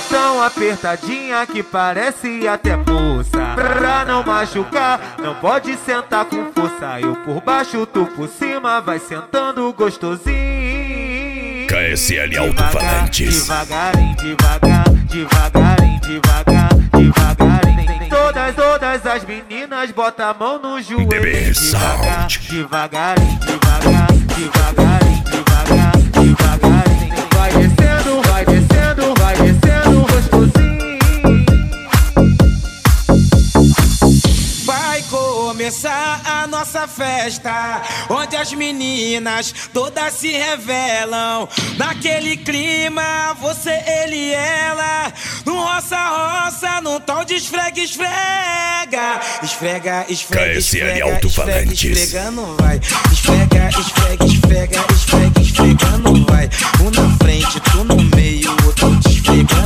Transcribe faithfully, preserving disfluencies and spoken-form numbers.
tão apertadinha que parece até poça. Pra não machucar, não pode sentar com força. Eu por baixo, tu por cima, vai sentando gostosinho. K S L Alto-Falantes. Devagarinho, devagar, devagarinho, devagar, devagarinho. Todas, todas as meninas botam a mão no joelho. Devagar, devagarinho, devagar, devagarinho, devagar, devagarinho. Vai descendo, vai descendo, vai descendo gostosinho. Vai começar a nossa festa, onde as meninas todas se revelam. Naquele clima, você, ele e ela, no roça-roça, num tom de esfrega, esfrega. Esfrega, esfrega, esfrega, esfrega, esfregando vai. Esfrega, esfrega, esfrega, esfrega, esfregando vai. Um na frente, tu no meio, outro te esfregando.